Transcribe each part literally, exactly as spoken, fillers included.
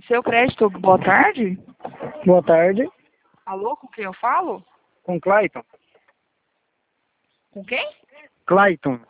Seu crédito, boa tarde. Boa tarde, Alô, com quem eu falo? com Clayton. Com quem? Clayton.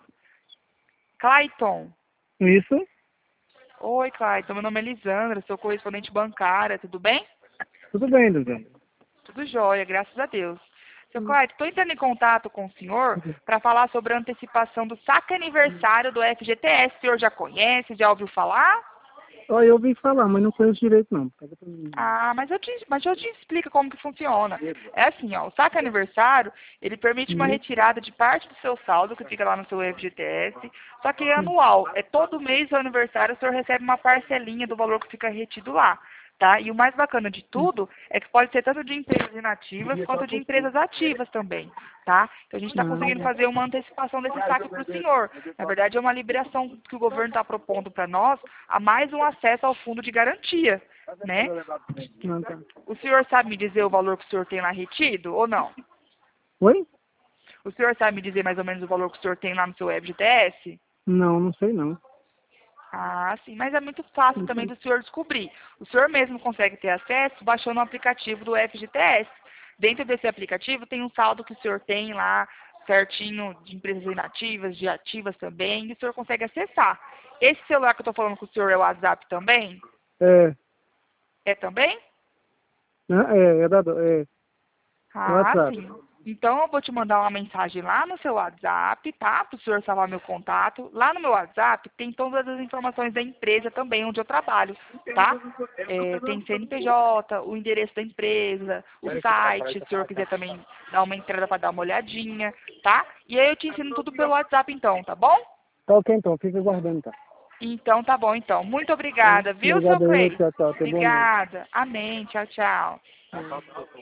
Clayton. Isso? Oi, Clayton, meu nome é Lisandra, sou correspondente bancária, tudo bem? Tudo bem, Duzão. Tudo jóia, graças a Deus. Seu Clayton, estou entrando em contato com o senhor para falar sobre a antecipação do saque aniversário do F G T S. O senhor já conhece, já ouviu falar? Ó, eu ouvi falar, mas não conheço direito, não. Pega pra mim. Ah, mas eu te, mas eu te explico como que funciona. É assim, ó, o saque aniversário, ele permite uma Uhum. retirada de parte do seu saldo, que fica lá no seu F G T S, só que é anual. É todo mês do aniversário, o senhor recebe uma parcelinha do valor que fica retido lá, tá? E o mais bacana de tudo é que pode ser tanto de empresas inativas quanto de empresas ativas também, tá? Então a gente está conseguindo fazer uma antecipação desse saque para o senhor. Na verdade, é uma liberação que o governo está propondo para nós, a mais um acesso ao fundo de garantia, né? Não, tá. O senhor sabe me dizer o valor que o senhor tem lá retido ou não? Oi? O senhor sabe me dizer mais ou menos o valor que o senhor tem lá no seu F G T S? Não, não sei não. Ah, sim, mas é muito fácil também do senhor descobrir. O senhor mesmo consegue ter acesso baixando o aplicativo do F G T S. Dentro desse aplicativo tem um saldo que o senhor tem lá certinho de empresas inativas, de ativas também, e o senhor consegue acessar. Esse celular que eu estou falando com o senhor é o WhatsApp também? É, É também? né, é, é da, é, é Ah, WhatsApp. sim. Então eu vou te mandar uma mensagem lá no seu WhatsApp, tá? Para o senhor salvar meu contato. Lá no meu WhatsApp tem todas as informações da empresa também, onde eu trabalho, tá? É, tem C N P J, o endereço da empresa, o site, se o senhor quiser também dar uma entrada para dar uma olhadinha, tá? E aí eu te ensino tudo pelo WhatsApp então, tá bom? Tá ok, então. Fica aguardando, tá? Então tá bom então. Muito Então, obrigada, viu, seu obrigado aí, Clay? tchau, tchau. Até boa noite. Obrigada. Amém. Tchau, tchau.